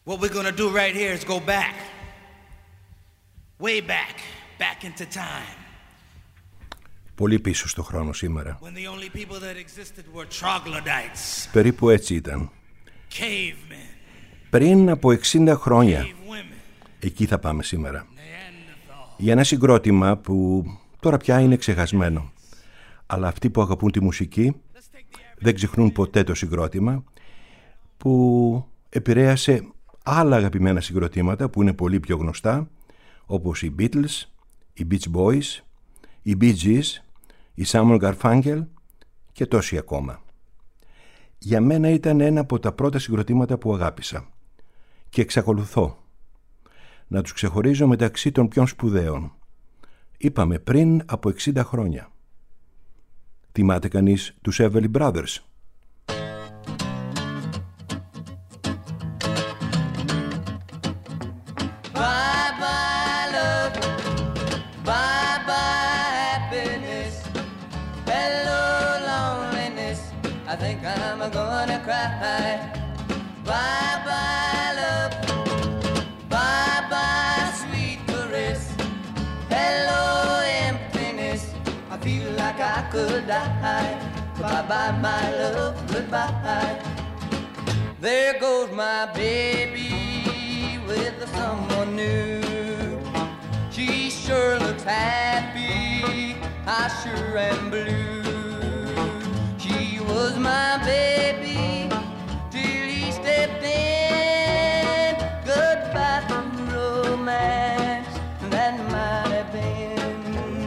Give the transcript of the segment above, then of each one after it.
What we're gonna do right here is go back. Way back. Back into time. Πολύ πίσω στο χρόνο σήμερα. When the only people that existed were troglodytes. Περίπου έτσι ήταν. Cavemen. Πριν από 60 χρόνια. Εκεί θα πάμε σήμερα. Για ένα συγκρότημα που τώρα πια είναι ξεχασμένο. Αλλά αυτοί που αγαπούν τη μουσική δεν ξεχνούν ποτέ το συγκρότημα που επηρέασε άλλα αγαπημένα συγκροτήματα που είναι πολύ πιο γνωστά, όπως οι Beatles, οι Beach Boys, οι Bee Gees, οι Simon Garfunkel και τόσοι ακόμα. Για μένα ήταν ένα από τα πρώτα συγκροτήματα που αγάπησα και εξακολουθώ να τους ξεχωρίζω μεταξύ των πιο σπουδαίων. Είπαμε πριν από 60 χρόνια. Θυμάται κανείς τους Everly Brothers? Gonna cry. Bye bye love, bye bye sweet caress. Hello emptiness, I feel like I could die. Bye bye my love, goodbye. There goes my baby with someone new. She sure looks happy, I sure am blue. She was my baby till he stepped in. Goodbye to romance, that might have been.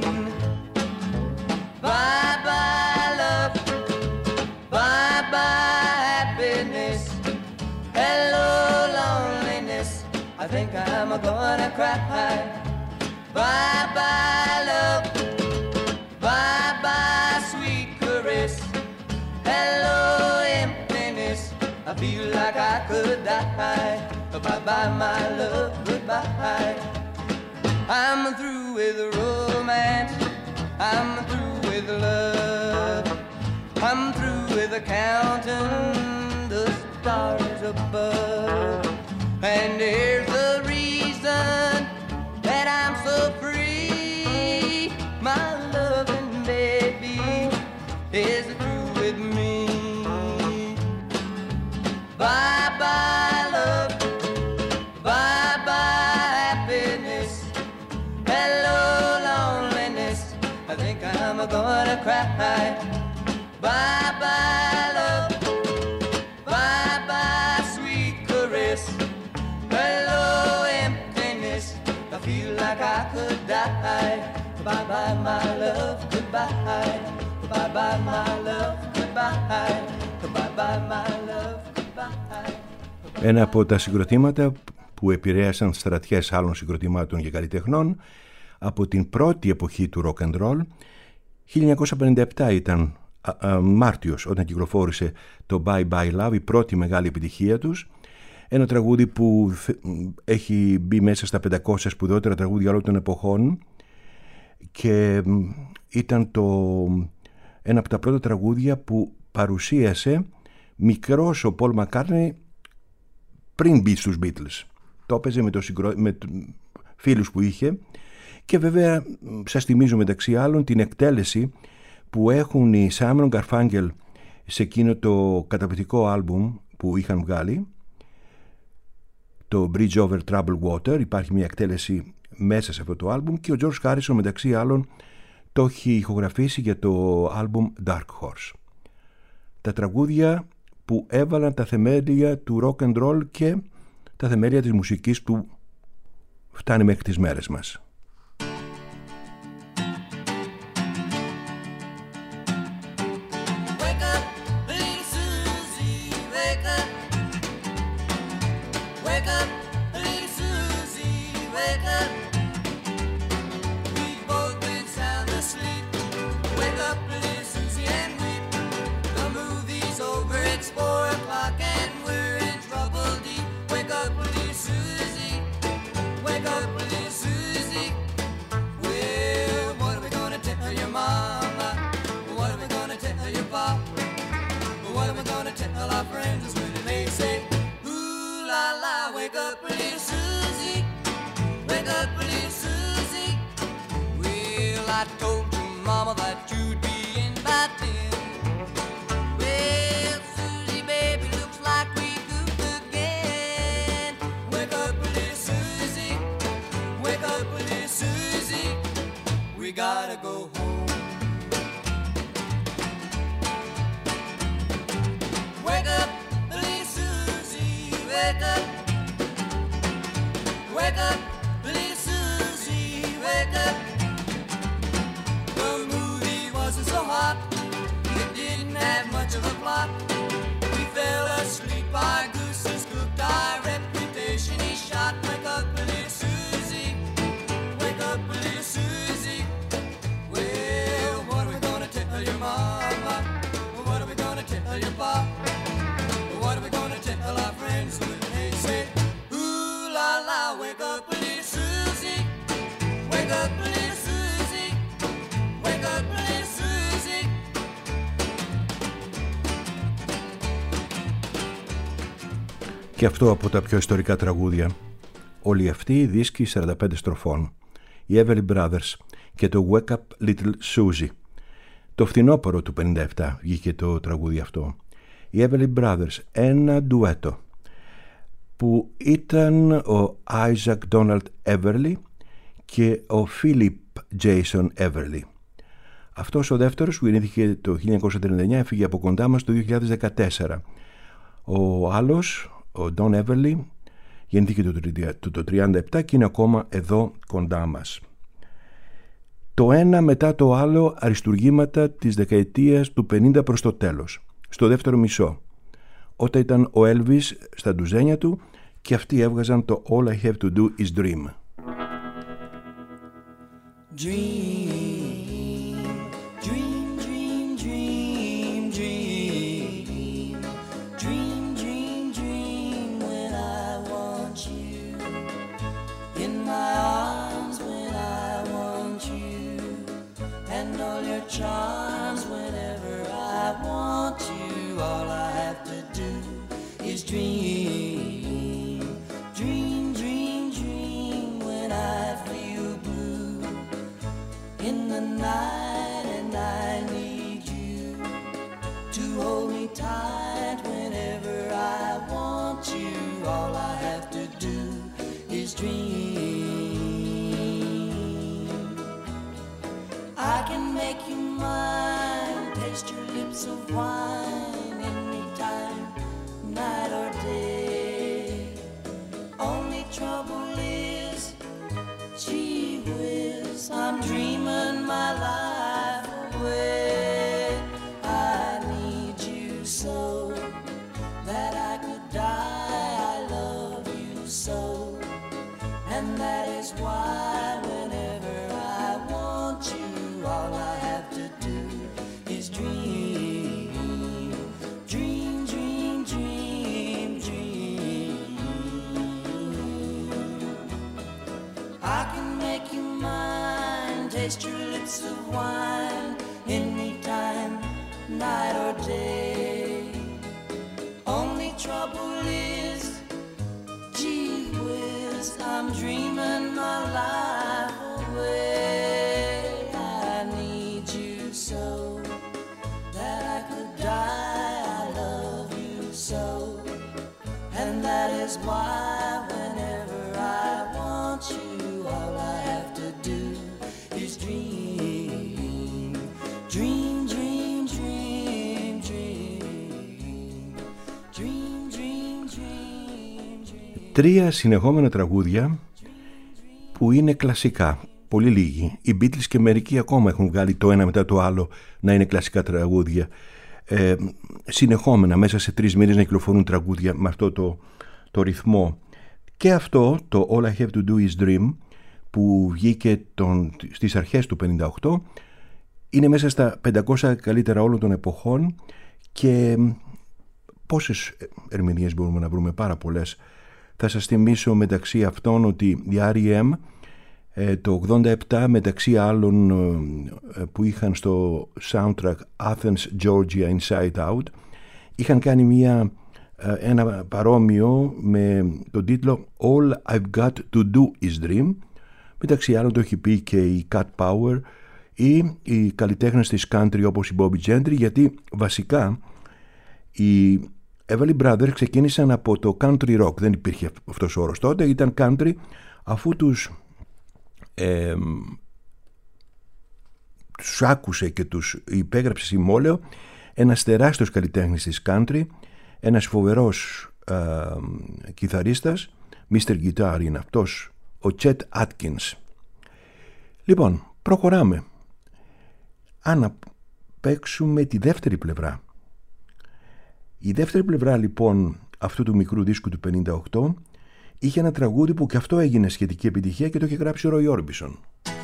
Bye bye love, bye bye happiness. Hello loneliness, I think I'm gonna cry. Bye bye love, bye bye sweet caress. Hello emptiness, I feel like I could die. Bye-bye my love, goodbye. I'm through with romance, I'm through with love. I'm through with counting the stars above. And here's the reason that I'm so free. My loving baby is through with me. Bye bye love, bye bye happiness. Hello loneliness, I think I'm gonna cry. Bye bye love, bye bye sweet caress. Hello emptiness, I feel like I could die. Bye bye my love, goodbye. Bye bye my love, goodbye. Bye bye my love, goodbye. Ένα από τα συγκροτήματα που επηρέασαν στρατιές άλλων συγκροτημάτων και καλλιτεχνών από την πρώτη εποχή του rock and roll. 1957 ήταν Μάρτιος όταν κυκλοφόρησε το Bye Bye Love, η πρώτη μεγάλη επιτυχία τους. Ένα τραγούδι που έχει μπει μέσα στα 500 σπουδαιότερα τραγούδια όλων των εποχών και ήταν ένα από τα πρώτα τραγούδια που παρουσίασε μικρός ο Πολ Μακκάρτνι πριν μπει στους Beatles. Το έπαιζε με φίλους που είχε και βέβαια σας θυμίζω μεταξύ άλλων την εκτέλεση που έχουν οι Simon Garfunkel σε εκείνο το καταπληκτικό άλμπουμ που είχαν βγάλει, το Bridge Over Troubled Water. Υπάρχει μια εκτέλεση μέσα σε αυτό το άλμπουμ και ο George Harrison μεταξύ άλλων το έχει ηχογραφήσει για το άλμπουμ Dark Horse. Τα τραγούδια που έβαλαν τα θεμέλια του rock and roll και τα θεμέλια της μουσικής που φτάνει μέχρι τις μέρες μας. Susie, wake up, little Susie. Wake up, little Susie. Well, I told your mama that you'd be in by 10. Well, Susie, baby, looks like we goofed again. Wake up, little Susie. Wake up, little Susie. We gotta go home. Wake up, little Susie. Wake up. Wake up, little Susie. Wake up. The movie wasn't so hot. It didn't have much of a plot. We fell asleep. Our gooses cooked. Our reputation is shot. Wake up, little Susie. Wake up, little Susie. Well, what are we gonna tell your mama? What are we gonna tell your pop? What are we gonna tell our friends when they say, ooh la la, wake up, little Susie. Wake up, little Susie. Wake up, little Susie. Και αυτό από τα πιο ιστορικά τραγούδια. Όλοι αυτοί οι δίσκοι 45 στροφών. Οι Everly Brothers και το Wake Up Little Susie. Το φθινόπωρο του 57 βγήκε το τραγούδι αυτό. Οι Everly Brothers, ένα ντουέτο που ήταν ο Isaac Donald Everly και ο Philip Jason Everly. Αυτός ο δεύτερος που γεννήθηκε το 1939 έφυγε από κοντά μας το 2014. Ο άλλος, ο Don Everly, γεννήθηκε το 1937 και είναι ακόμα εδώ κοντά μας. Το ένα μετά το άλλο αριστουργήματα της δεκαετίας του 50 προς το τέλος, στο δεύτερο μισό, όταν ήταν ο Elvis στα ντουζένια του και αυτοί έβγαζαν το All I Have to Do Is Dream. Dream, dream, dream, dream, dream. Dream, dream, dream when I want you. In my arms when I want you. And all your charms whenever I want you. All I have to do is dream. Dream, dream, dream when I feel blue in the night and I need you to hold me tight whenever I want you. All I have to do is dream. I can make you mine, taste your lips of wine anytime, night or day. Only trouble is, gee whiz, I'm dreaming my life away. I need you so that I could die. I love you so, and that is why whenever I want you, all I have to do is dream. Dream, dream, dream, dream. I can make you mine, taste your lips of wine anytime, night or day. Only trouble is, gee whiz, I'm dreaming my life away. I need you so that I could die. I love you so, and that is why whenever I want you, all I have to do is dream. Dream, dream, dream, dream. Dream, dream, dream, dream. Τρία συνεχόμενα τραγούδια που είναι κλασικά. Πολύ λίγοι. Οι Beatles και μερικοί ακόμα έχουν βγάλει το ένα μετά το άλλο να είναι κλασικά τραγούδια. Συνεχόμενα μέσα σε 3 μήνες να κυκλοφορούν τραγούδια με αυτό το ρυθμό. Και αυτό το All I Have to Do Is Dream που βγήκε στις αρχές του 58 είναι μέσα στα 500 καλύτερα όλων των εποχών. Και πόσες ερμηνείες μπορούμε να βρούμε? Πάρα πολλές. Θα σας θυμίσω μεταξύ αυτών ότι η R.E.M. το 87 μεταξύ άλλων που είχαν στο soundtrack Athens, Georgia, Inside Out είχαν κάνει μια ένα παρόμοιο με τον τίτλο All I've Got To Do Is Dream. Μεταξύ άλλων το έχει πει και η Cat Power ή οι καλλιτέχνες της country όπως η Bobby Gentry, γιατί βασικά οι Everly Brothers ξεκίνησαν από το country rock. Δεν υπήρχε αυτός ο όρος τότε, ήταν country, αφού τους άκουσε και τους υπέγραψε συμβόλαιο ένας τεράστιος καλλιτέχνης της country, ένας φοβερός κιθαρίστας, Mr. Guitar είναι αυτός, ο Chet Atkins. Λοιπόν, προχωράμε. Αν παίξουμε τη δεύτερη πλευρά. Η δεύτερη πλευρά λοιπόν αυτού του μικρού δίσκου του 58 είχε ένα τραγούδι που και αυτό έγινε σχετική επιτυχία και το είχε γράψει ο Roy Orbison.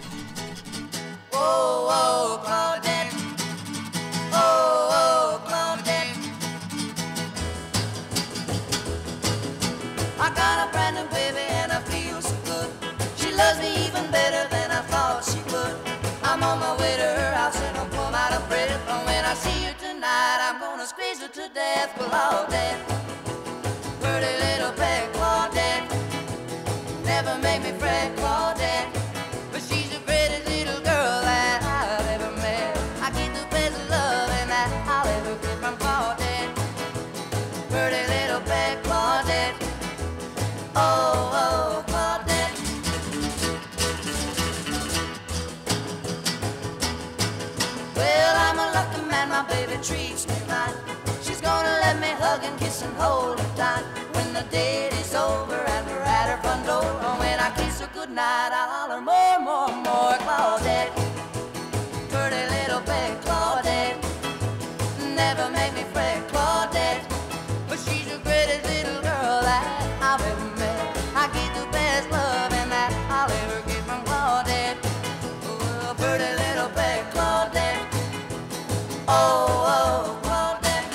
Squeeze her to death, Claudette. Pretty little pet, Claudette. Never make me fret, Claudette. But she's the greatest little girl that I've ever met. I get the best love and that I'll ever get from Claudette. Pretty little pet, Claudette. Oh, oh, Claudette. Well, I'm a lucky man, my baby treats me right. She's gonna let me hug and kiss and hold her tight. When the date is over and we're at her front door, and when I kiss her goodnight, I'll holler more, more, more, Claudette. Pretty little pet, Claudette. Never make me fret, Claudette. But she's the greatest little girl that I've ever met. I get the best love and that I'll ever get from Claudette. Oh, pretty little pet, Claudette. Oh, oh, Claudette.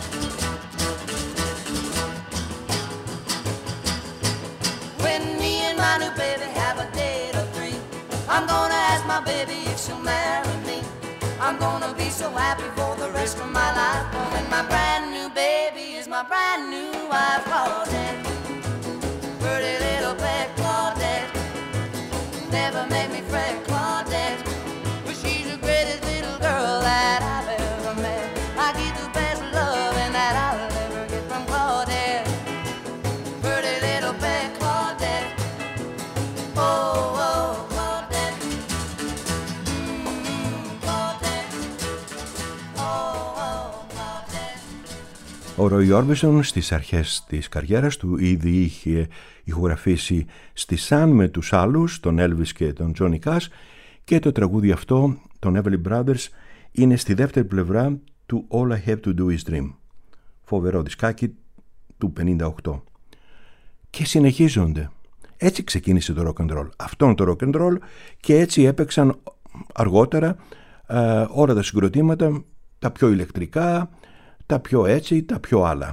When me and my new baby have a date of 3, I'm gonna ask my baby if she'll marry me. I'm gonna be so happy for the rest of my life. When my brand new baby is my brand new wife, Claudette. Pretty little pet, Claudette. Never make me fret, Claudette. But she's the greatest little girl that I've ever met. I get the best love and that I'll ever get from Claudette. Pretty little pet, Claudette. Oh, oh, Claudette. Claudette. Oh, oh, Claudette. Ο Roy Orbison στις αρχές της καριέρας του ήδη είχε ηχογραφήσει στη Sun με τους άλλους, τον Elvis και τον Johnny Cash, και το τραγούδι αυτό, των Everly Brothers, είναι στη δεύτερη πλευρά του All I Have To Do Is Dream. Φοβερό δισκάκι του 58. Και συνεχίζονται. Έτσι ξεκίνησε το rock and roll. Αυτό το rock and roll, και έτσι έπαιξαν αργότερα όλα τα συγκροτήματα, τα πιο ηλεκτρικά, τα πιο έτσι, τα πιο άλλα.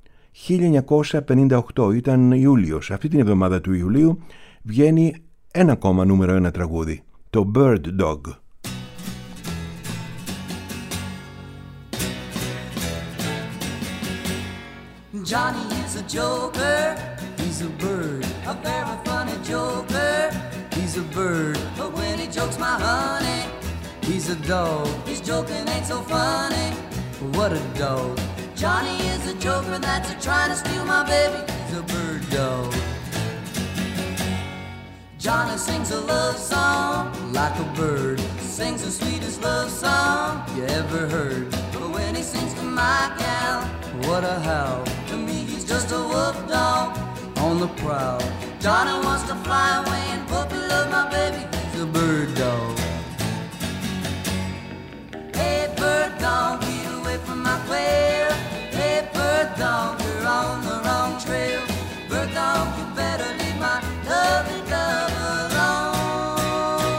1958 ήταν Ιούλιος. Αυτή την εβδομάδα του Ιουλίου βγαίνει ένα ακόμα νούμερο 1 τραγούδι, το Bird Dog. Johnny is a joker, he's a bird, a very funny joker, he's a bird, but when he jokes my honey, he's a dog, his joking ain't so funny, what a dog. Johnny is a joker that's trying to steal my baby, he's a bird dog. Johnny sings a love song like a bird, sings the sweetest love song you ever heard, but when he sings to my gal, what a howl. To me he's just a wolf dog on the prowl. Johnny wants to fly away and puppy love my baby, he's a bird dog. Hey bird dog, get away from my quail. Hey bird dog, you're on the wrong trail. Bird dog, you better leave my lovely dove alone.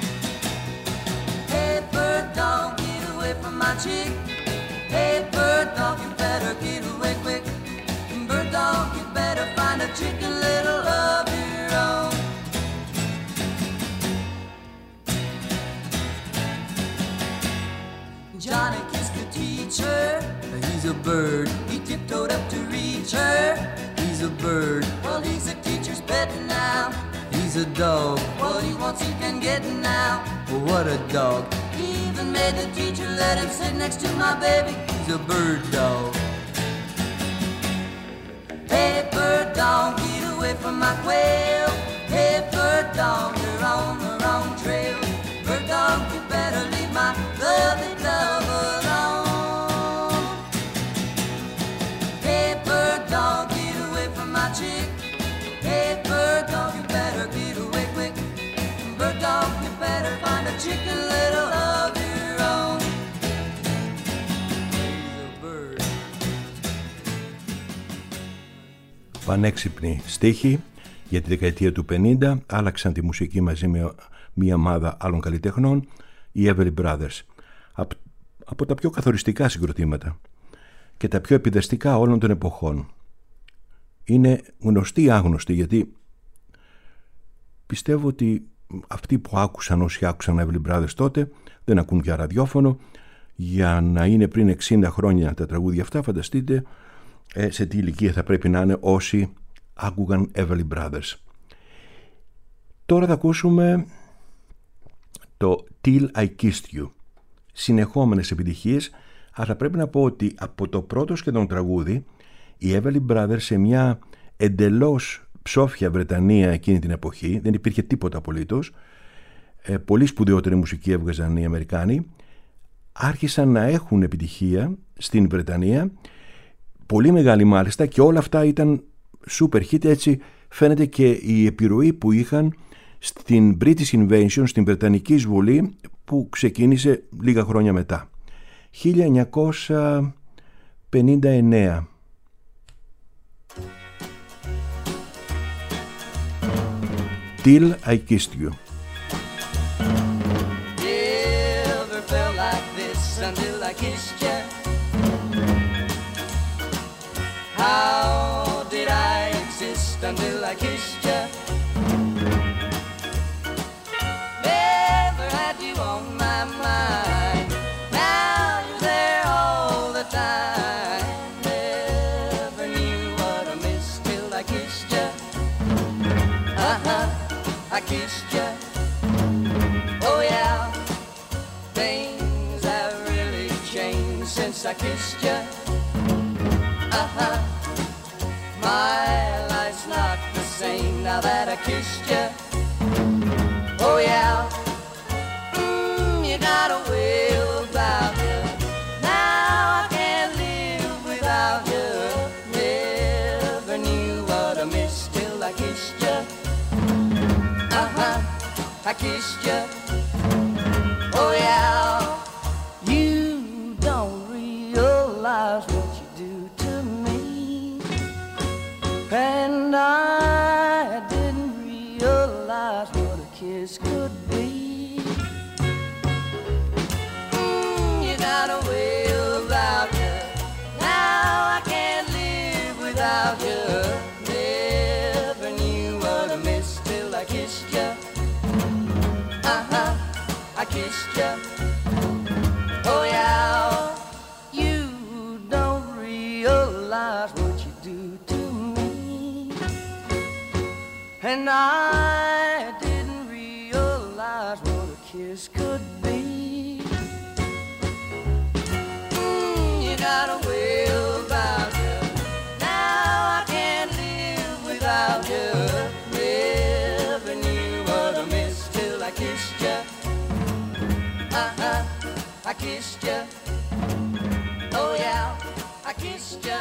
Hey bird dog, get away from my chick. Hey bird dog, you better get away quick. Bird dog, you better find a chicken little of your own. Johnny kissed the teacher, he's a bird. He tiptoed up to read bird. Well, he's a teacher's pet now. He's a dog. What he wants he can get now. Well, what a dog. He even made the teacher let him sit next to my baby. He's a bird dog. Hey, bird dog, get away from my quail. Hey, bird dog, you're on the wrong trail. Bird dog, you better leave my lovely dove alone. Hey, bird dog, get away from my chick. Hey, bird dog, you better get away quick. Bird dog, you better find a chicken little of your own. He's a bird. Πανέξυπνοι στίχοι για τη δεκαετία του 50, άλλαξαν τη μουσική μαζί με μια ομάδα άλλων καλλιτεχνών, οι Everly Brothers. Από τα πιο καθοριστικά συγκροτήματα και τα πιο επιδεστικά όλων των εποχών. Είναι γνωστοί ή άγνωστοι, γιατί πιστεύω ότι αυτοί που άκουσαν, όσοι άκουσαν Everly Brothers τότε, δεν ακούν πια ραδιόφωνο. Για να είναι πριν 60 χρόνια τα τραγούδια αυτά, φανταστείτε σε τι ηλικία θα πρέπει να είναι όσοι άκουγαν Everly Brothers. Τώρα θα ακούσουμε το Till I Kissed You. Συνεχόμενες επιτυχίες, αλλά πρέπει να πω ότι από το πρώτο σχεδόν τραγούδι οι Everly Brothers, σε μια εντελώς ψόφια Βρετανία εκείνη την εποχή, δεν υπήρχε τίποτα απολύτως, πολύ σπουδαιότερη μουσική έβγαζαν οι Αμερικάνοι, άρχισαν να έχουν επιτυχία στην Βρετανία, πολύ μεγάλη μάλιστα, και όλα αυτά ήταν super hit. Έτσι φαίνεται και η επιρροή που είχαν στην British Invasion, στην Βρετανική εισβολή, που ξεκίνησε λίγα χρόνια μετά, 1959. Till I Kissed You. Never felt like this until I kissed you. How did I exist until I kissed you? Never had you on my mind. Now you're there all the time. Never knew what I missed till I kissed you. I kissed you. Oh yeah, things have really changed since I kissed you. My life's not the same now that I kissed you. Oh yeah, you got a way about you. Now I can't live without you. Never knew what I missed till I kissed you. I kissed you. Oh yeah, you don't realize what you do to me, and I didn't realize what a kiss could be. You got a way about you. Now I can't live without you. Never knew what I missed till I kissed you. I kissed you. Oh yeah, you don't realize what you do to me, and I didn't realize what a kiss could be. You got a way about you. Now I can't live without you. Never knew what I missed till I kissed you. I kissed you. Oh yeah, I kissed you.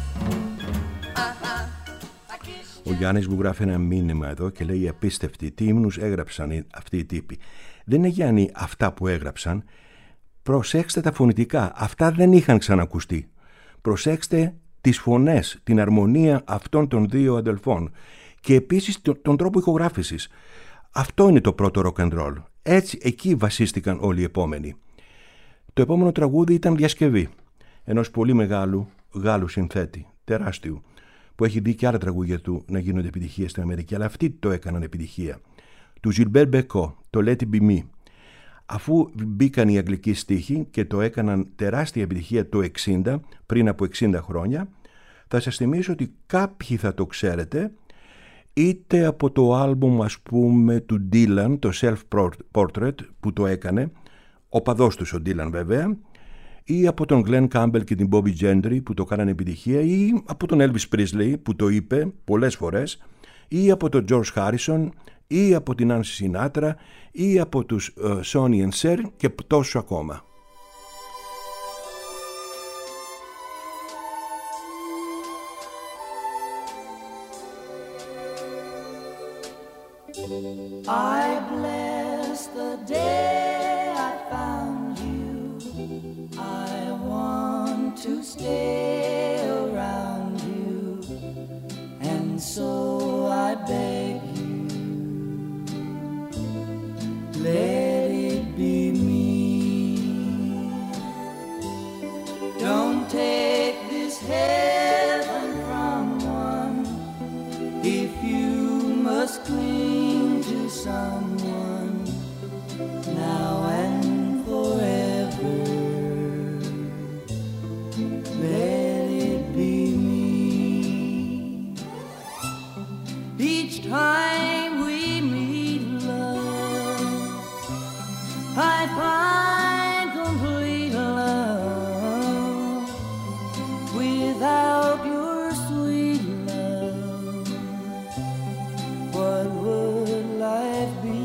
I kissed you. Ο Γιάννης μου γράφει ένα μήνυμα εδώ και λέει: απίστευτη, τι ύμνους έγραψαν αυτοί οι τύποι. Δεν είναι, Γιάννη, αυτά που έγραψαν. Προσέξτε τα φωνητικά. Αυτά δεν είχαν ξανακουστεί. Προσέξτε τις φωνές, την αρμονία αυτών των δύο αδελφών. Και επίσης τον τρόπο ηχογράφησης. Αυτό είναι το πρώτο rock and roll. Έτσι, εκεί βασίστηκαν όλοι οι επόμενοι. Το επόμενο τραγούδι ήταν διασκευή ενός πολύ μεγάλου Γάλλου συνθέτη, τεράστιου, που έχει δει και άλλα τραγούδια του να γίνονται επιτυχίες στην Αμερική, αλλά αυτοί το έκαναν επιτυχία. Του Gilbert Bécaud, το Let It Be Me. Αφού μπήκαν οι αγγλικοί στίχοι και το έκαναν τεράστια επιτυχία το 60, πριν από 60 χρόνια, Θα σας θυμίσω ότι κάποιοι θα το ξέρετε είτε από το άλμπουμ, ας πούμε, του Dylan, το Self-Portrait, που το έκανε, ο παδός τους ο Dylan βέβαια, ή από τον Glenn Campbell και την Bobby Gentry που το κάνανε επιτυχία, ή από τον Elvis Presley που το είπε πολλές φορές, ή από τον George Harrison, ή από την Nancy Sinatra, ή από τους Sonny and Cher και τόσο ακόμα. I bless the day I found you. I want to stay around you, and so I beg you, let it be me. Don't take this heaven from one if you must cling to someone now and forever. Let it be me. Each time we meet, love, I find complete love without your sweet love. What would life be?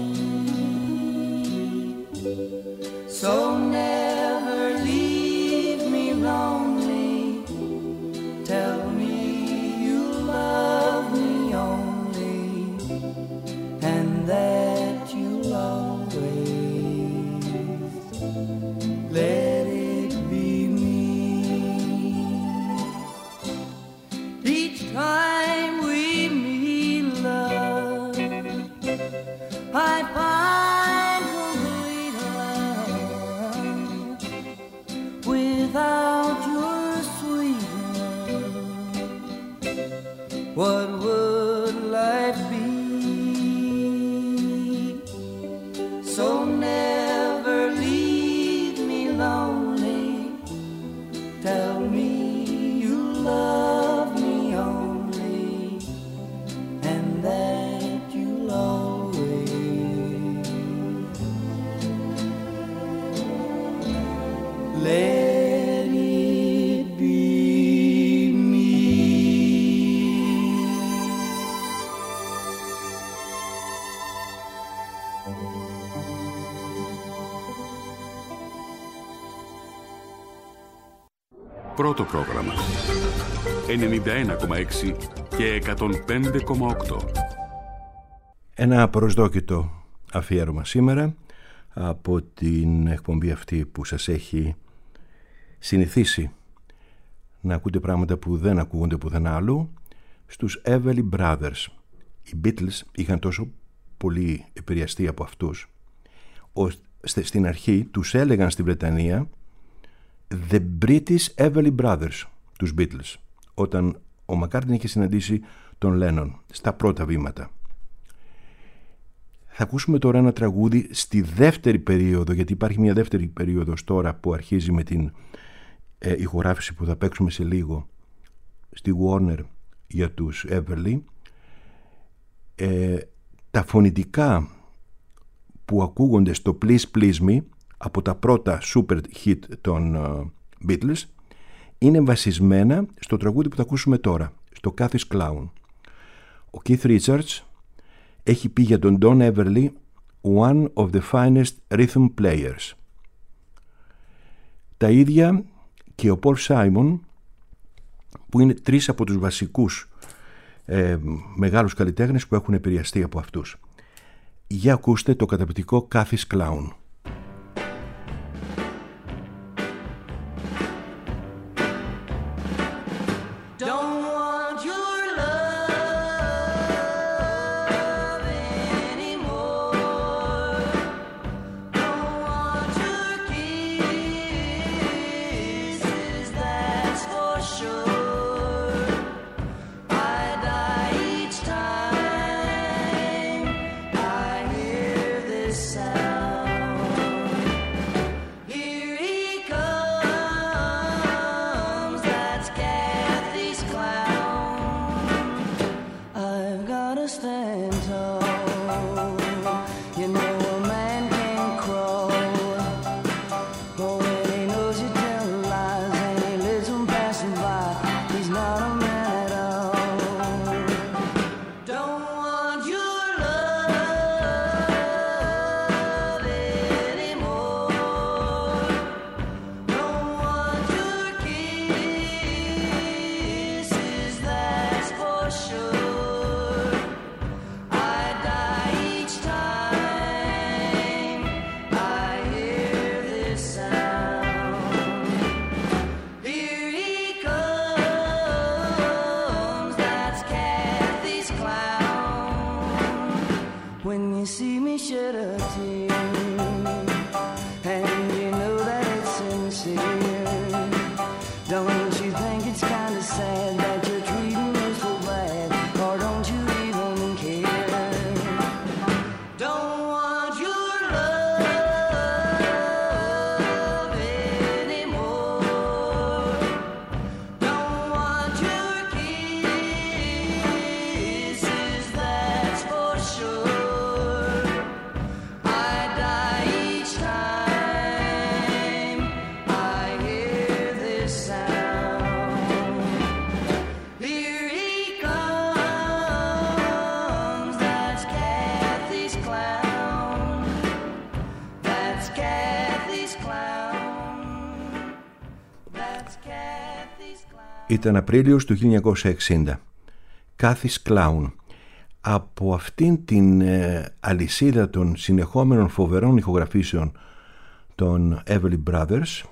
So never leave me lonely. Tell me you love me only, and that you'll always let it be me. Each time we meet, love, I find complete love without your sweet love. What would life be? So never leave me lonely. Tell me you love me only, and that you'll always let it be me. Πρώτο πρόγραμμα 91,6 και 105,8. Ένα προσδόκητο αφιέρωμα σήμερα από την εκπομπή αυτή που σας έχει συνηθίσει να ακούτε πράγματα που δεν ακούγονται πουθενά άλλου, στους Everly Brothers. Οι Beatles είχαν τόσο πολύ επηρεαστεί από αυτούς, στην αρχή τους έλεγαν στη Βρετανία The British Everly Brothers, τους Beatles, όταν ο Μακκάρτνι είχε συναντήσει τον Λένον στα πρώτα βήματα. Θα ακούσουμε τώρα ένα τραγούδι στη δεύτερη περίοδο, γιατί υπάρχει μια δεύτερη περίοδος τώρα που αρχίζει με την ηχογράφηση που θα παίξουμε σε λίγο στη Warner για τους Everly. Τα φωνητικά που ακούγονται στο Please Please Me από τα πρώτα super hit των Beatles είναι βασισμένα στο τραγούδι που θα ακούσουμε τώρα, στο Cathy's Clown. Ο Keith Richards έχει πει για τον Don Everly one of the finest rhythm players. Τα ίδια και ο Paul Simon, που είναι τρεις από τους βασικούς μεγάλους καλλιτέχνες που έχουν επηρεαστεί από αυτούς. Για ακούστε το καταπληκτικό Cathy's Clown. Sound standing tall. You know a man can't crawl, but when he knows you tell lies and he lets them pass him by, he's not a man at all. Don't want your love anymore. Don't want your kisses, that's for sure. I die each time I hear this sound. Here he comes, that's Kathy's clown. When you see me shed a tear, and you know that it's sincere, don't you think it's kind of sad that you're treating me so bad, or don't you even care? Don't want your love anymore. Don't want your kisses, that's for sure. I die each time I hear this sound. Here he comes, that's Kathy's clown. That's Kathy's clown. That's Kathy's clown. Ήταν Απρίλιος του 1960. Kathy's Clown. Από αυτήν την αλυσίδα των συνεχόμενων φοβερών ηχογραφήσεων των Everly Brothers,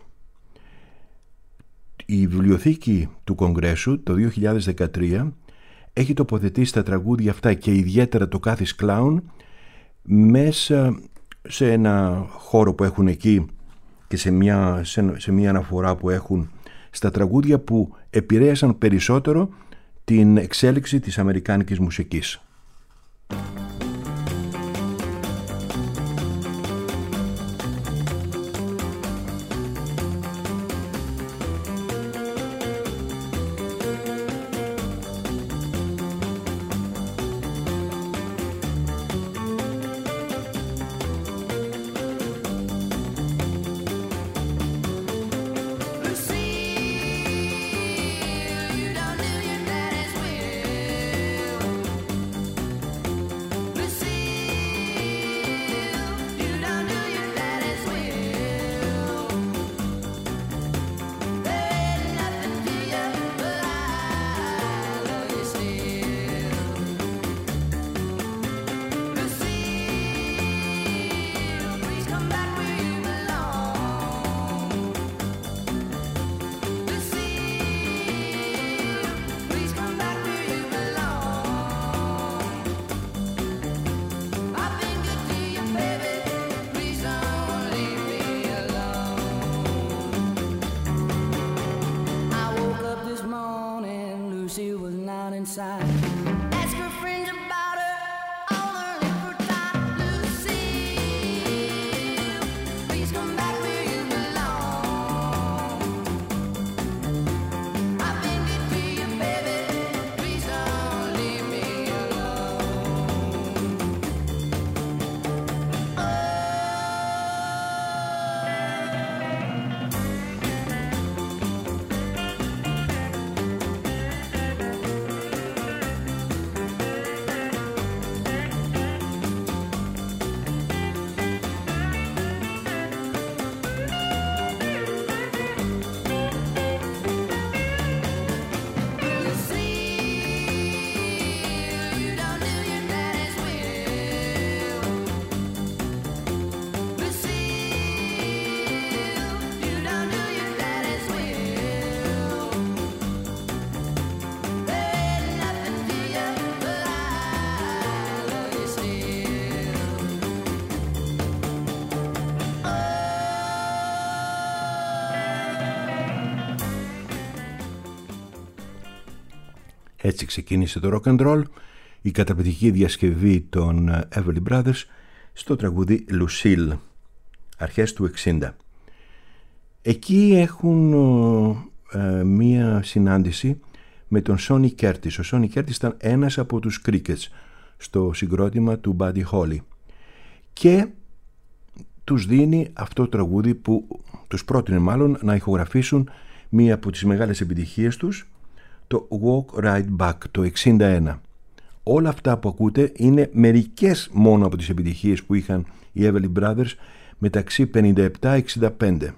η βιβλιοθήκη του Κογκρέσου το 2013 έχει τοποθετήσει τα τραγούδια αυτά και ιδιαίτερα το Kathy's Clown μέσα σε ένα χώρο που έχουν εκεί και σε μια αναφορά που έχουν στα τραγούδια που επηρέασαν περισσότερο την εξέλιξη της αμερικάνικης μουσικής. Έτσι ξεκίνησε το rock and roll, η καταπληκτική διασκευή των Everly Brothers στο τραγούδι Lucille, αρχές του 60. Εκεί έχουν μία συνάντηση με τον Sonny Curtis. Ο Sonny Curtis ήταν ένας από τους Crickets, στο συγκρότημα του Buddy Holly και τους δίνει αυτό το τραγούδι που τους πρότεινε μάλλον να ηχογραφήσουν μία από τις μεγάλες επιτυχίες τους, το Walk Right Back το 1961. Όλα αυτά που ακούτε είναι μερικές μόνο από τις επιτυχίες που είχαν οι Everly Brothers μεταξύ 57-65.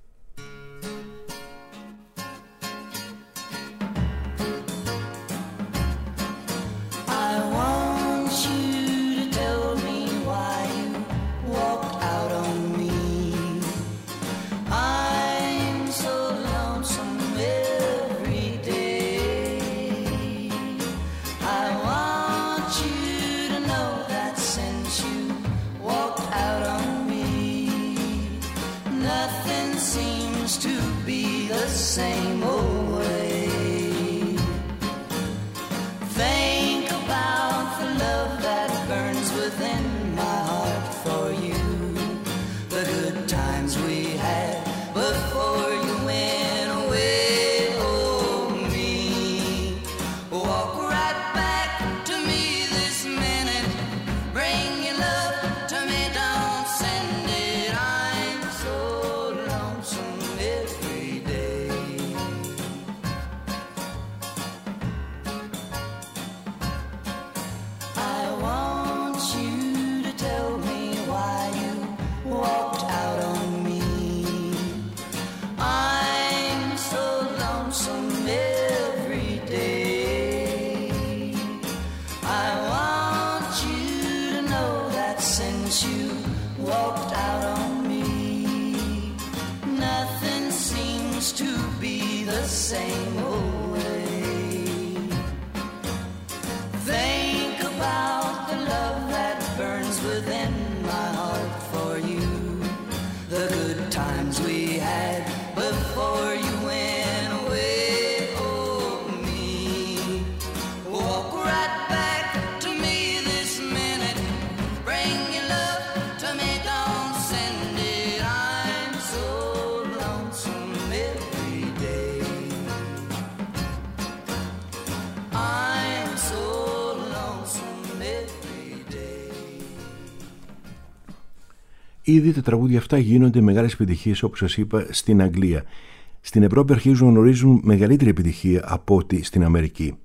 Ήδη τα τραγούδια αυτά γίνονται μεγάλες επιτυχίες, όπως σας είπα, στην Αγγλία. Στην Ευρώπη αρχίζουν να γνωρίζουν μεγαλύτερη επιτυχία από ό,τι στην Αμερική.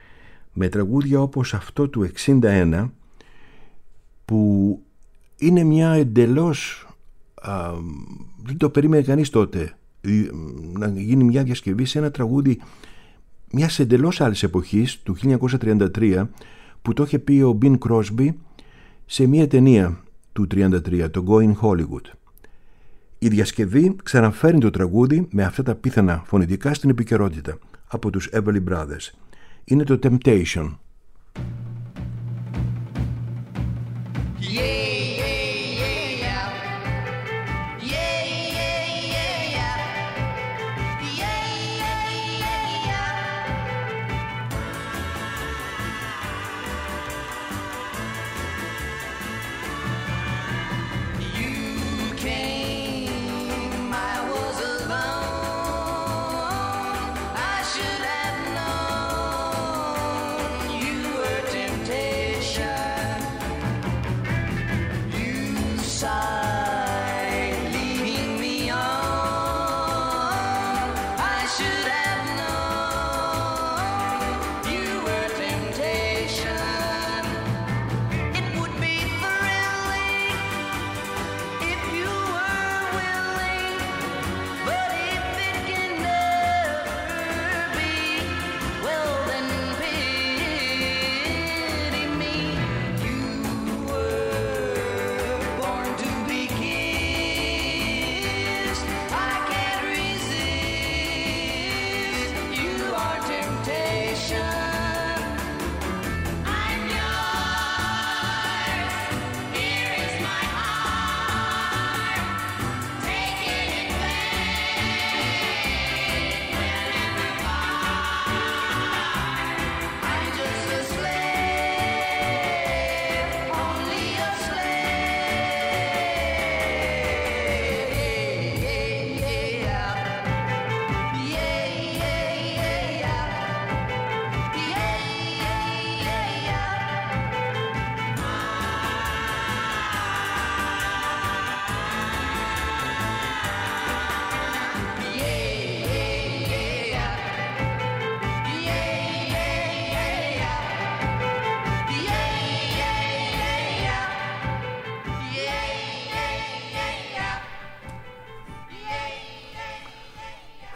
Με τραγούδια όπως αυτό του 61, που είναι μια εντελώς... δεν το περίμενε κανείς τότε να γίνει μια διασκευή σε ένα τραγούδι μιας εντελώς άλλης εποχής, του 1933, που το είχε πει ο Bing Crosby σε μια ταινία του 1933, το Going Hollywood. Η διασκευή ξαναφέρνει το τραγούδι με αυτά τα πίθανα φωνητικά στην επικαιρότητα από τους Everly Brothers. Είναι το Temptation.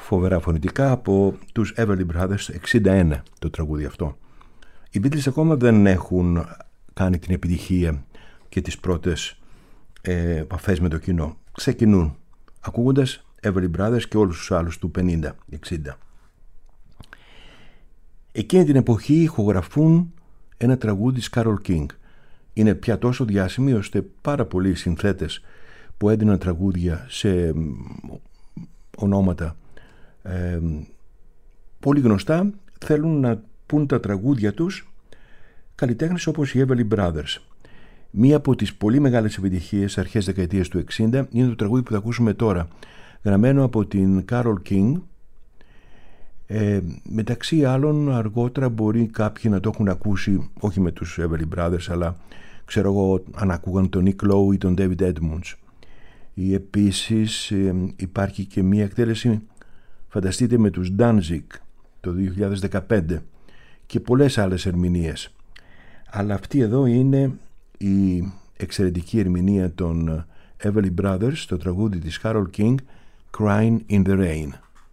φοβερά φωνητικά από τους Everly Brothers, 61 το τραγούδι αυτό. Οι Beatles ακόμα δεν έχουν κάνει την επιτυχία και τις πρώτες επαφές με το κοινό. Ξεκινούν ακούγοντας Everly Brothers και όλους τους άλλους του 50-60. Εκείνη την εποχή ηχογραφούν ένα τραγούδι της Carole King. Είναι πια τόσο διάσημη ώστε πάρα πολλοί συνθέτες που έδιναν τραγούδια σε ονόματα πολύ γνωστά θέλουν να πούν τα τραγούδια τους καλλιτέχνες όπως οι Everly Brothers. Μία από τις πολύ μεγάλες επιτυχίες αρχές δεκαετίας του 60 είναι το τραγούδι που θα ακούσουμε τώρα, γραμμένο από την Carole King. Μεταξύ άλλων αργότερα μπορεί κάποιοι να το έχουν ακούσει, όχι με τους Everly Brothers, αλλά ξέρω εγώ αν ακούγαν τον Nick Lowe ή τον David Edmunds. Ή επίσης υπάρχει και μία εκτέλεση, φανταστείτε, με τους Danzig το 2015 και πολλές άλλες ερμηνείες. Αλλά αυτή εδώ είναι η εξαιρετική ερμηνεία των Everly Brothers στο τραγούδι της Carole King, Crying in the Rain.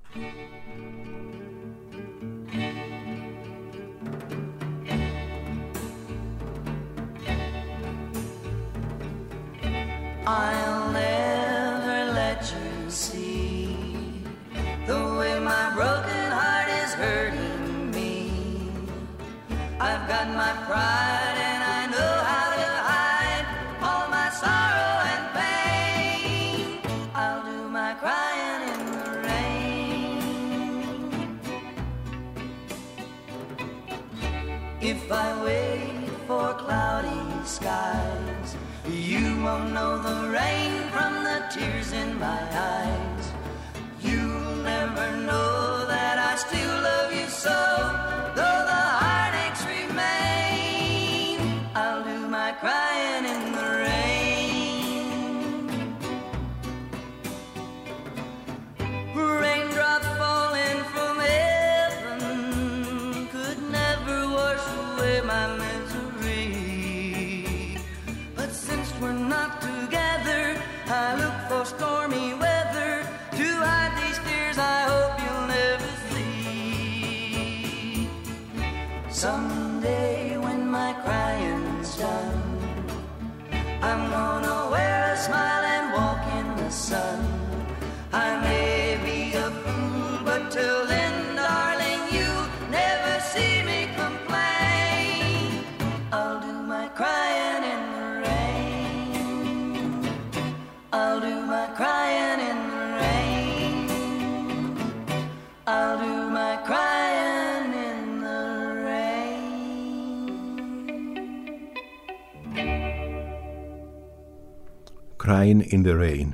I'll never let you see the way my broken heart is hurting me. I've got my pride and I know how to hide all my sorrow and pain. I'll do my crying in the rain. If I wait for cloudy skies, you won't know the rain from the tears in my eyes. You'll never know that I still love you so, though the heartaches remain. I'll do my crying in the rain. Raindrops falling from heaven could never wash away my misery. But since we're not together, I look for stormy weather to hide these tears I hope you'll never see. Someday when my crying's done, I'm gonna wear a smile and walk in the sun. I may be a fool, but till then, darling, you'll never see me complain. I'll do my crying in the rain. I'll do my crying in the rain. I'll do my crying in the rain. Crying in the Rain.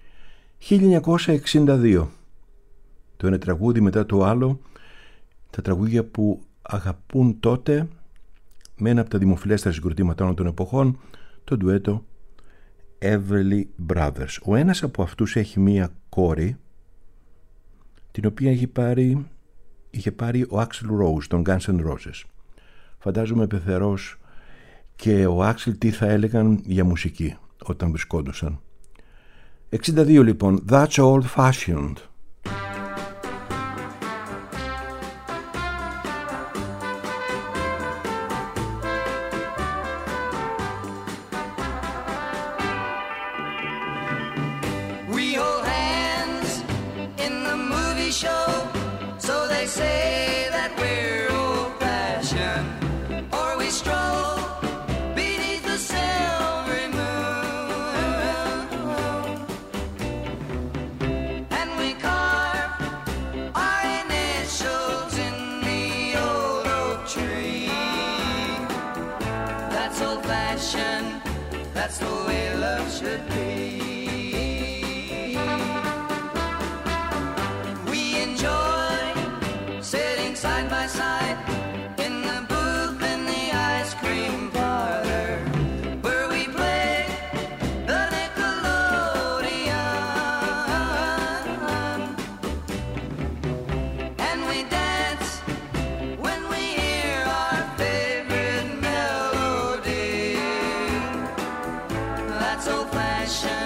1962. Το ένα τραγούδι μετά το άλλο, τα τραγούδια που αγαπούν τότε με ένα από τα δημοφιλέστερα συγκροτήματα όλων των εποχών, το ντουέτο Everly Brothers. Ο ένας από αυτούς έχει μία κόρη, την οποία είχε πάρει ο Axl Rose των Guns N' Roses. Φαντάζομαι πεθερός και ο Axl τι θα έλεγαν για μουσική όταν βρισκόντουσαν. 62 λοιπόν, That's Old Fashioned. We hold hands in the movie show, so they say that we're old-fashioned. Or we stroll beneath the silvery moon, and we carve our initials in the old oak tree. That's old-fashioned, that's the way love should be. Side by side in the booth in the ice cream parlor, where we play the Nickelodeon, and we dance when we hear our favorite melody. That's old-fashioned.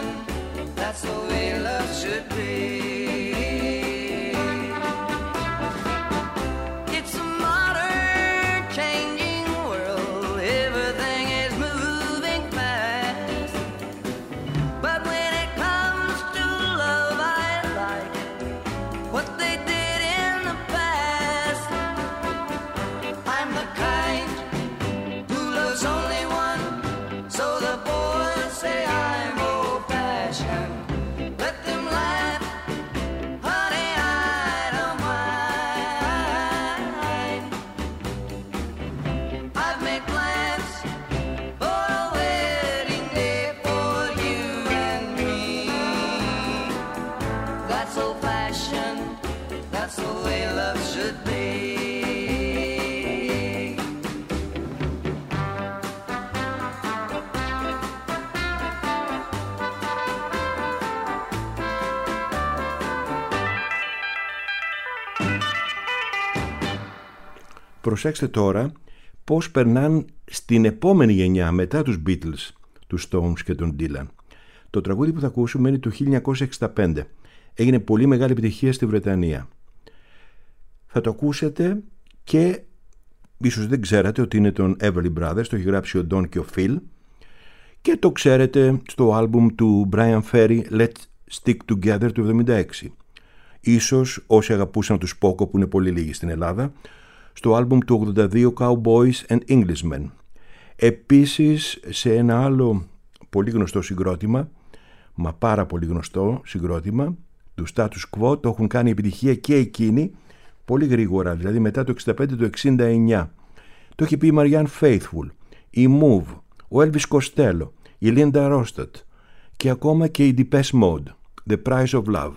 Προσέξτε τώρα πώς περνάνε στην επόμενη γενιά μετά τους Beatles, τους Stones και τον Dylan. Το τραγούδι που θα ακούσουμε είναι το 1965. Έγινε πολύ μεγάλη επιτυχία στη Βρετανία. Θα το ακούσετε και ίσως δεν ξέρατε ότι είναι των Everly Brothers, το έχει γράψει ο Don και ο Phil, και το ξέρετε στο άλμπουμ του Brian Ferry Let's Stick Together του 1976. Ίσως όσοι αγαπούσαν τους Poco, που είναι πολύ λίγοι στην Ελλάδα, στο άλμπουμ του 82 Cowboys and Englishmen. Επίσης σε ένα άλλο πολύ γνωστό συγκρότημα, μα πάρα πολύ γνωστό συγκρότημα του Status Quo, το έχουν κάνει επιτυχία και εκείνοι πολύ γρήγορα, δηλαδή μετά το 65 το 69. Το έχει πει η Marianne Faithfull, η Move, ο Elvis Costello, η Linda Ronstadt και ακόμα και η Depeche Mode, The Price of Love.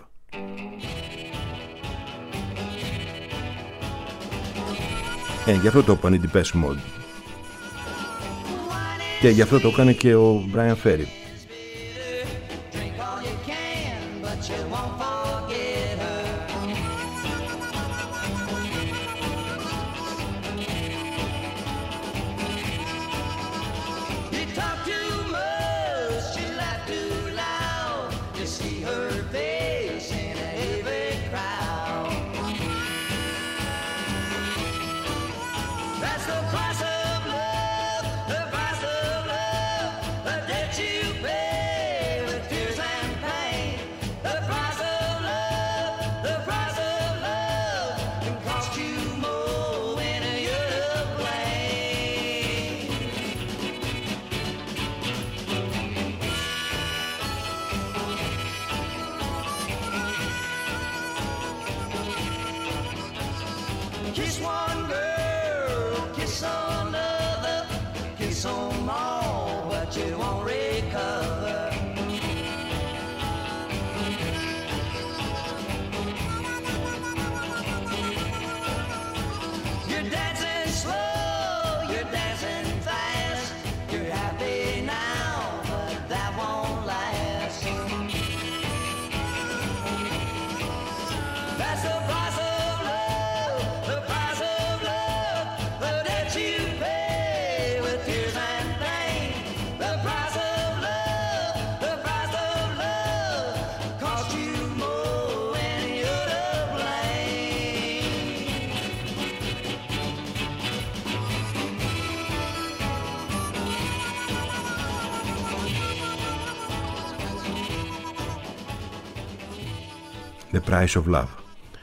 Γι' αυτό το είπαν οι Depeche Mode. Και γι' αυτό το έκανε και ο Brian Ferry. The Price of Love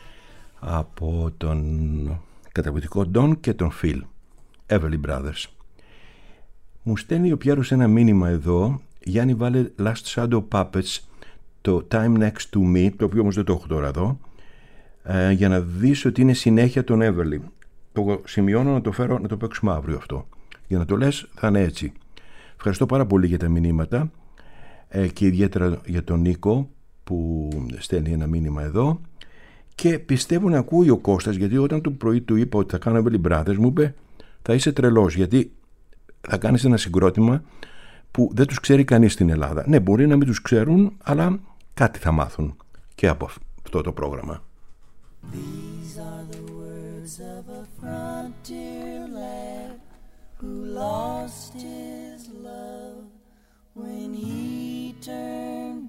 από τον καταπληκτικό Don και τον Phil, Everly Brothers. Μου στέλνει ο Πιέρος ένα μήνυμα εδώ. Γιάννη, βάλε Last Shadow Puppets, το Time Next to Me, το οποίο όμως δεν το έχω τώρα εδώ, για να δεις ότι είναι συνέχεια των Everly. Το σημειώνω να το φέρω να το παίξουμε αύριο αυτό. Για να το λες θα είναι έτσι. Ευχαριστώ πάρα πολύ για τα μηνύματα και ιδιαίτερα για τον Νίκο που στέλνει ένα μήνυμα εδώ, και πιστεύω να ακούει ο Κώστας, γιατί όταν το πρωί του είπα ότι θα κάνω Everly Brothers μου είπε θα είσαι τρελός, γιατί θα κάνεις ένα συγκρότημα που δεν τους ξέρει κανείς στην Ελλάδα. Ναι, μπορεί να μην τους ξέρουν, αλλά κάτι θα μάθουν και από αυτό το πρόγραμμα. These are the words of a frontier lad who lost his love when he turned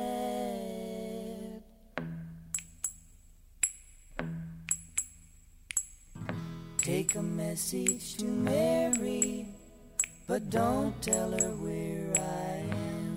bad. Take a message to Mary, but don't tell her where I am.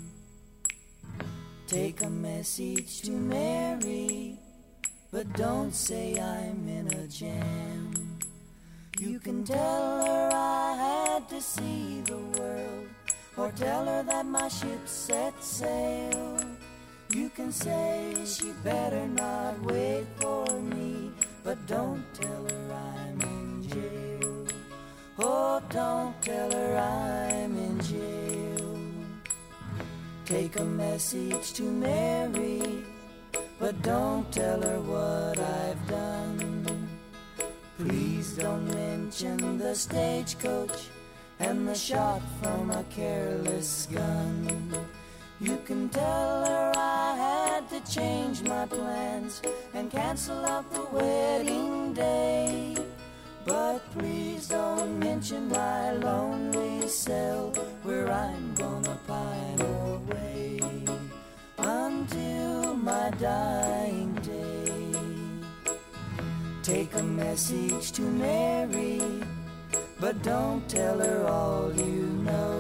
Take a message to Mary, but don't say I'm in a jam. You can tell her I had to see the world, or tell her that my ship set sail. You can say she better not wait for me, but don't tell her I'm in jail. Oh, don't tell her I'm in jail. Take a message to Mary, but don't tell her what I've done. Please don't mention the stagecoach and the shot from a careless gun. You can tell her I had to change my plans and cancel out the wedding day, But please don't mention my lonely cell where I'm gonna pine away until my dying day. Take a message to Mary, but don't tell her all you know.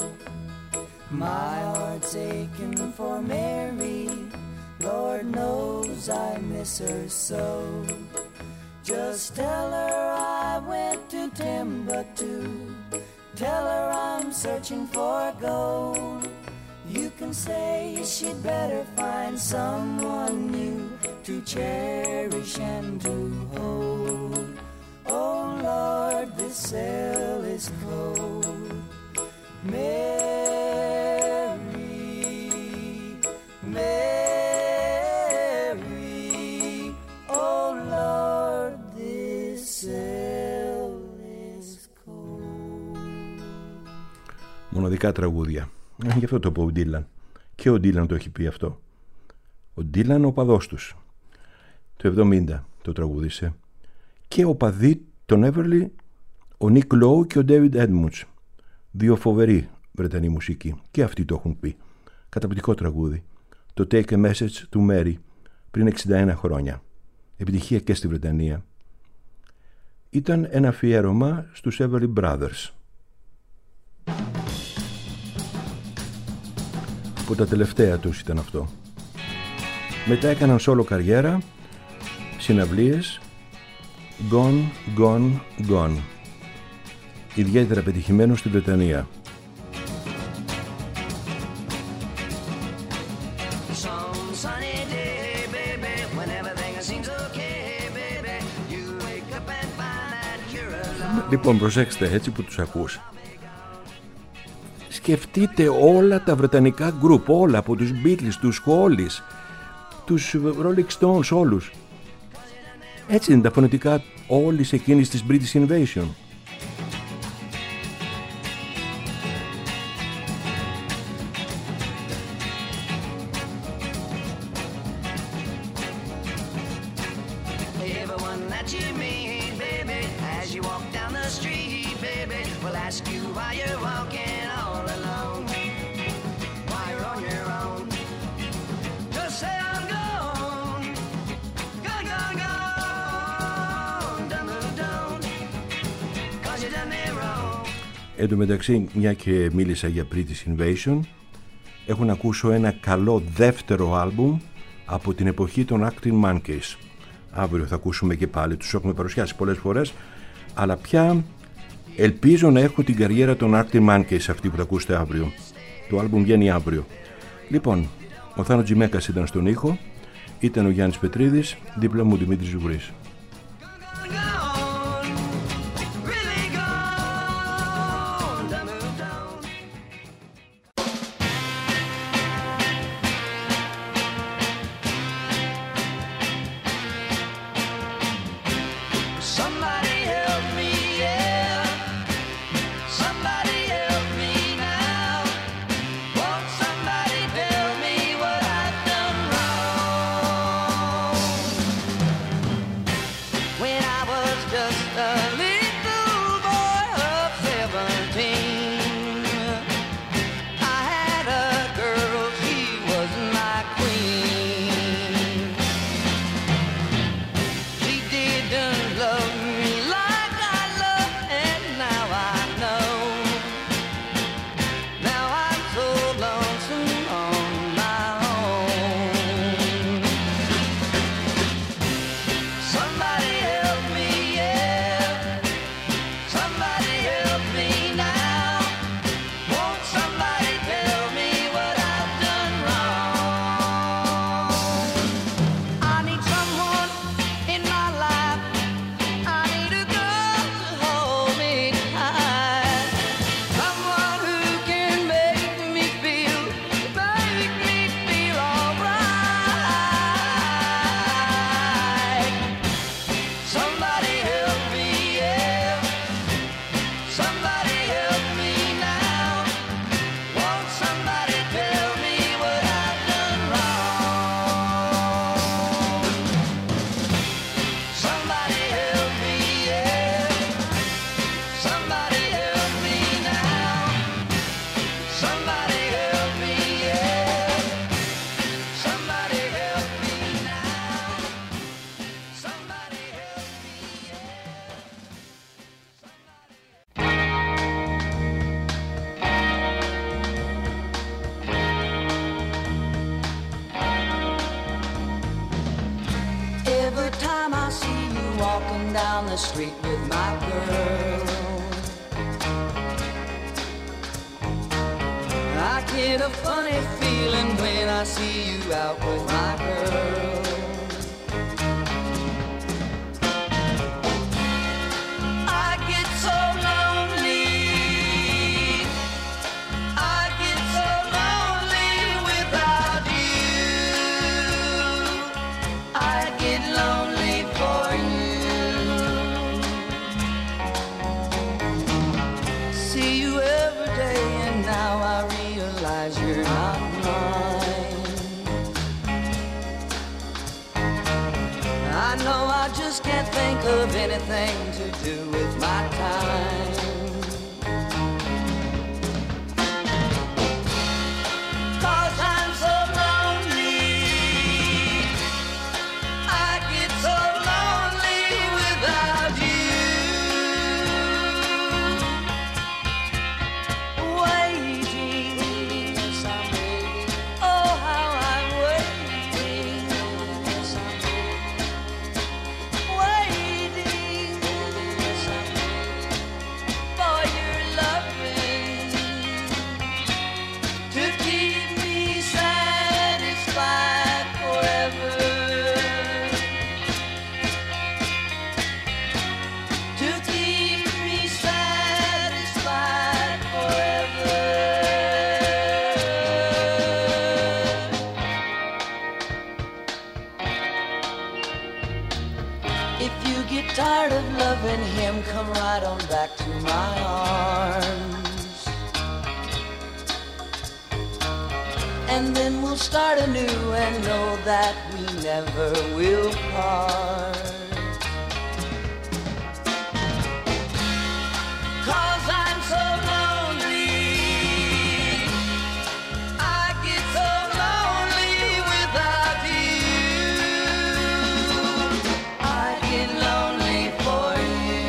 My heart's aching for Mary, Lord knows I miss her so. Just tell her I went to Timbuktu, tell her I'm searching for gold. You can say she'd better find someone new to cherish and to hold. Oh Lord, this cell is cold. Mary, Mary, oh Lord, this cell is cold. Μοναδικά τραγούδια. Γι' αυτό το είπε ο Ντίλαν. Και ο Ντίλαν το έχει πει αυτό. Ο Ντίλαν ο παδός τους. Το 70 το τραγούδισε. Και ο παδί τον Έβερλι, ο Νίκ Λόου και ο Ντέιβιντ Έντμουντς. Δύο φοβεροί Βρετανοί μουσικοί. Και αυτοί το έχουν πει. Καταπληκτικό τραγούδι. Το Take a Message to Mary πριν 61 χρόνια. Επιτυχία και στη Βρετανία. Ήταν ένα αφιέρωμα στους Everly Brothers. Από τα τελευταία τους ήταν αυτό. Μετά έκαναν solo καριέρα, συναυλίες, Gone, Gone, Gone. Ιδιαίτερα πετυχημένο στη Βρετανία. Λοιπόν, προσέξτε έτσι που τους ακούς. Σκεφτείτε όλα τα βρετανικά γκρουπ, όλα από τους Beatles, τους Hollies, τους Rolling Stones, όλους. Έτσι είναι τα φωνητικά όλης εκείνης της British Invasion. Εν τω μεταξύ, μια και μίλησα για British Invasion, έχω να ακούσω ένα καλό δεύτερο άλμπουμ από την εποχή των Arctic Monkeys. Αύριο θα ακούσουμε και πάλι, τους έχουμε παρουσιάσει πολλές φορές, αλλά πια ελπίζω να έχω την καριέρα των Arctic Monkeys αυτή που θα ακούσετε αύριο. Το άλμπουμ βγαίνει αύριο. Λοιπόν, ο Θάνο Τζιμέκας ήταν στον ήχο, ήταν ο Γιάννης Πετρίδης, δίπλα μου Δημήτρης Ζουγρής. down the street with my girl. I get a funny feeling when I see you out with my girl. I get so lonely. I get so lonely without you. I get lonely for you. See you every day and now I realize you're not mine. I know I just can't think of anything to do with my time. 'Cause I'm so lonely. I get so lonely without you. Waiting, yes, I'm waiting. Oh, how I'm waiting, yes, I'm waiting. Yes, I'm waiting for your loving to keep me satisfied forever. To keep me satisfied forever. If you get tired of loving him, come right on back to my arms. And then we'll start anew and know that we never will part. 'Cause I'm so lonely. I get so lonely without you. I get lonely for you.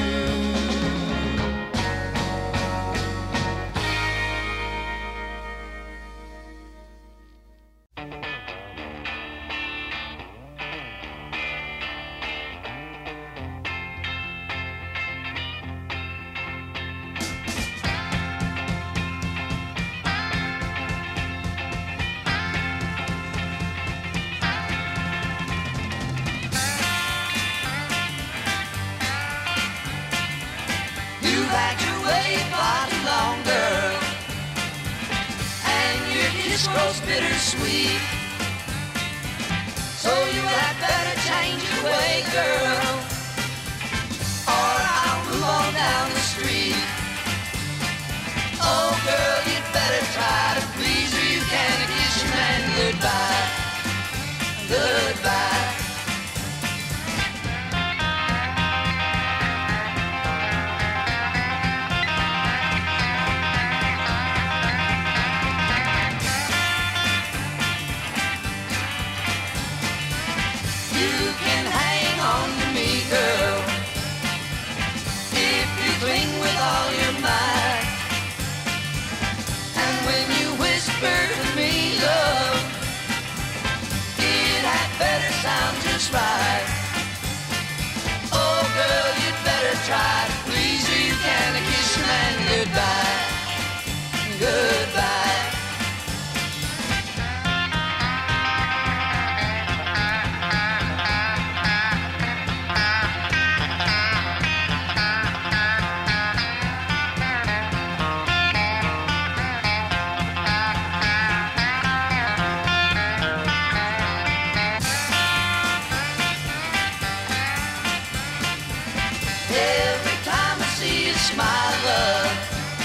You've had your way far too long, girl, and your kiss grows bittersweet. So you had better change your way, girl, or I'll move on down the street. Oh, girl, you'd better try to please her. You can't kiss your man goodbye, goodbye. You can hang on to me, girl, if you cling with all your might. And when you whisper to me, love, it had better sound just right. Oh, girl, you'd better try to please her. You can't kiss your man goodbye, goodbye. Every time I see you smile, love,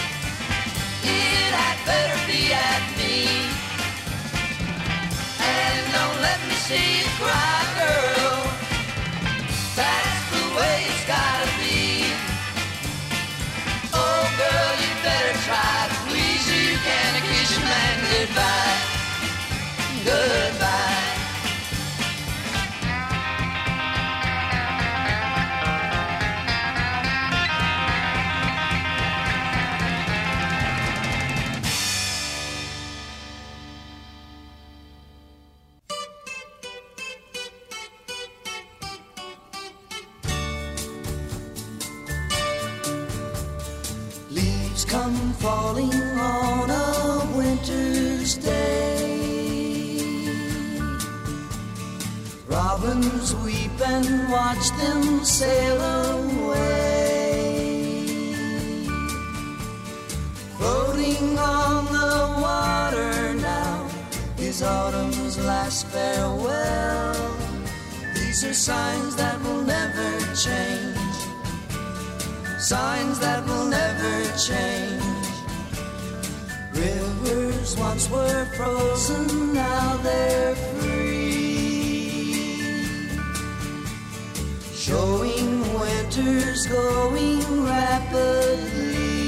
it had better be at me. And don't let me see you cry, girl. That's the way it's gotta be. Oh, girl, you better try to please her. You can't kiss your man goodbye, goodbye. falling on a winter's day. Robins weep and watch them sail away. Floating on the water now is autumn's last farewell. These are signs that will never change. Signs that will never change. Rivers once were frozen, now they're free, showing winter's going rapidly.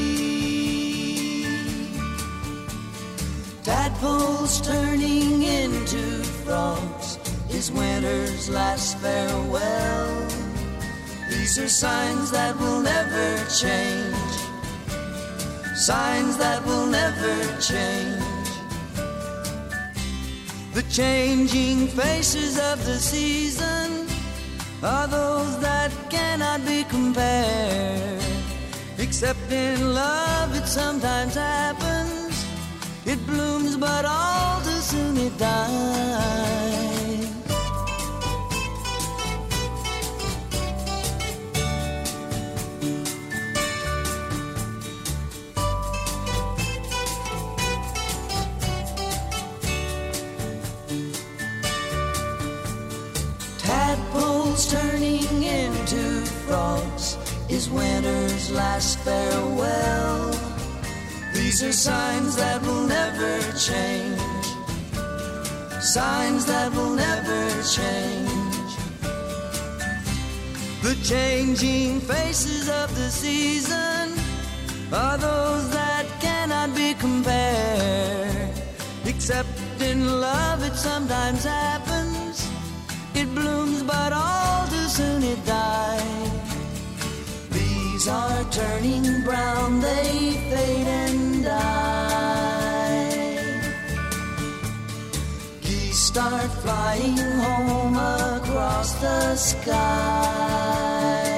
Tadpoles turning into frogs is winter's last farewell. These are signs that will never change. Signs that will never change. The changing faces of the season are those that cannot be compared. Except in love it sometimes happens. It blooms but all too soon it dies. Tadpoles turning into frogs is winter's last farewell. These are signs that will never change. Signs that will never change. The changing faces of the season are those that cannot be compared. Except in love it sometimes happens. It blooms but all too soon it dies. Leaves are turning brown, they fade and die. Geese start flying home across the sky.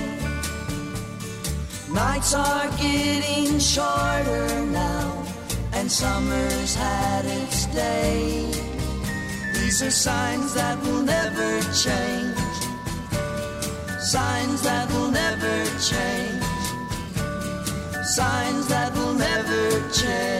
Nights are getting shorter now, and summer's had its day. These are signs that will never change. Signs that will never change. Signs that will never change.